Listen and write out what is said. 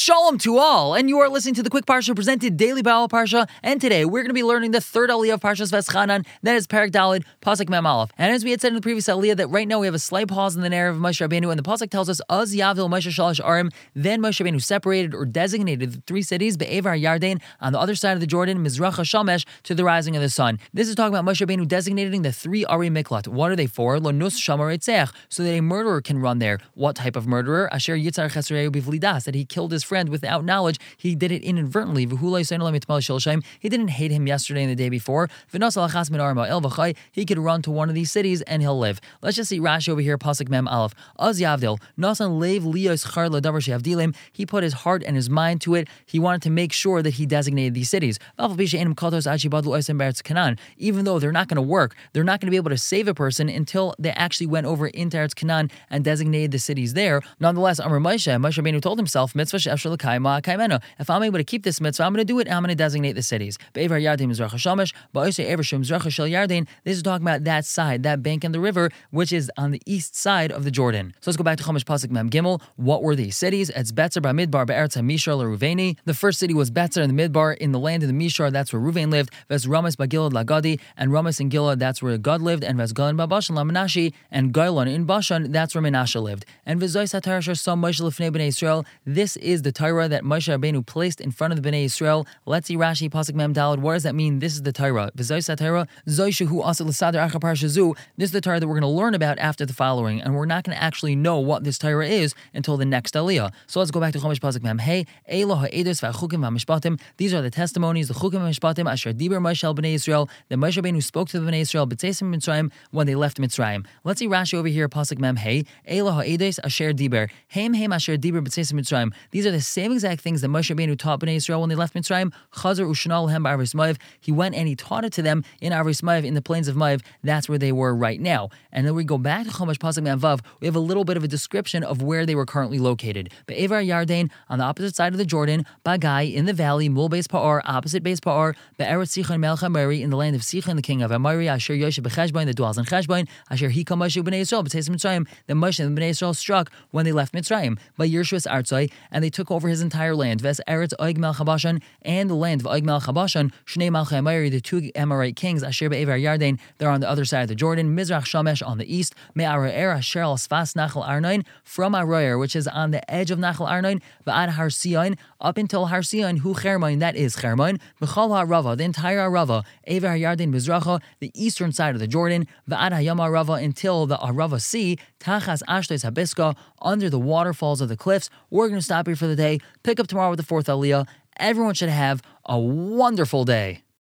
Shalom to all, and you are listening to the Quick Parsha presented daily by All Parsha, and today we're going to be learning the third Aliyah of Parshas Veschanan, that is Perek Daled, Pasuk Mem Aleph. And as we had said in the previous Aliyah, that right now we have a slight pause in the narrative of Moshe Rabbeinu, and the Pasuk tells us, Az Yavil Moshe Shalosh Arim, then Moshe Rabbeinu separated or designated the three cities, Be'evar Yarden, on the other side of the Jordan, Mizracha Shamesh, to the rising of the sun. This is talking about Moshe Rabbeinu designating the three Ari Miklat. What are they for? Lo Nus Shamar Eitzech, so that a murderer can run there. What type of murderer? Asher Yitzar Chesreu Bivlidas, that he killed his friend without knowledge. He did it inadvertently. He didn't hate him yesterday and the day before. He could run to one of these cities and he'll live. Let's just see Rashi over here, Pasuk Mem Aleph. Az Yavdil, Nasan Lev Lios Char Ladavar Sheavdilim. He put his heart and his mind to it. He wanted to make sure that he designated these cities. Even though they're not going to work, they're not going to be able to save a person until they actually went over into Eretz Canaan and designated the cities there. Nonetheless, Amar Moshe Rabbeinu told himself, Mitzvah she'efshar l'kayim ma'akaymenu. If I'm able to keep this mitzvah, I'm going to do it, and I'm going to designate the cities. Be'evar Yarden Mizracha Shamesh, ba'osei ever shem Mizracha shel Yarden. This is talking about that side, that bank in the river, which is on the east side of the Jordan. So let's go back to Chumash Pasuk Mem Gimel. What were these cities? It's Betzer ba'midbar be'eretz ha'mishar l'Ruveni. The first city was Betzer in the Midbar, in the land of the Mishar. That's where Ruvain lived. Ves Ramas ba'Gilad la'Gadi, and Ramas in Gilad, that's where Gad lived. And Ves Galan ba'Bashan la'Menashi, and Gailon in Bashan, that's where Menashe lived. And V'zois ha'Torah asher sam Moshe l'fnei b'nei Yisrael. This is the Torah that Moshe Rabbeinu placed in front of the Bnei Yisrael. Let's see Rashi Pasuk Mem Daled. What does that mean? This is the Torah. V'zois ha'Torah zoi shehu asel l'sader achar parsha zu. This is the Torah that we're going to learn about after the following, and we're not going to actually know what this Torah is until the next Aliyah. So let's go back to Chumash Pasuk Mem Hey. Elo ha'edos v'achukim v'amishpatim. These are the testimonies, the chukim v'amishpatim asher diber Moshe el Bnei Yisrael. That Moshe Rabbeinu spoke to the Bnei Yisrael b'tzeisim Mitzrayim when they left Mitzrayim. Let's see Rashi over here Pasuk Mem Hey. Elo ha'edos asher diber. Heim asher diber b'tzeisim Mitzrayim. These are the same exact things that Moshe Rabbeinu taught Bnei Yisrael when they left Mitzrayim. Chazar u'shnal hem ba'aris Ma'av. He went and he taught it to them in Aris Ma'av, in the plains of Ma'av. That's where they were right now. And then we go back to Chumash Pasuk Mem Vav. We have a little bit of a description of where they were currently located. Be'evar Yarden, on the opposite side of the Jordan. Bagai, in the valley. Mul Beis Pa'ar, opposite Beis Pa'ar. Be'eretz Sichon Melech Amori, in the land of Sichon, the king of Amori. Asher Yoshe b'Cheshbon, that dwells in Cheshbon. Asher Hika Moshe Bnei Yisrael b'Tzeis Mitzrayim. The Moshe and the Bnei Yisrael struck when they left Mitzrayim. By Yershus Artzai, and they took over his entire land. Ves Eretz Oig Melech Habashan, and the land of Oig Melech Habashan. Shnei Malchei Amori, the two Amorite kings. Asher Be'evar Yarden, they're on the other side of the Jordan. Mizrach Shamesh on the east. Me'aroer Asher al Sfas Nachal Arnoin, from Aroer, which is on the edge of Nachal Arnoin. Va'ad Har Sion, up until Har Sion, hu Chermon, that is Chermon. B'chol HaRava, the entire Arava. Evar Yarden Mizracha, the eastern side of the Jordan. Va'ad Hayam Arava, until the Arava Sea. Tachas Ashtes Habiska, under the waterfalls of the cliffs. We're going to stop here for the day. Pick up tomorrow with the fourth Aliyah. Everyone should have a wonderful day.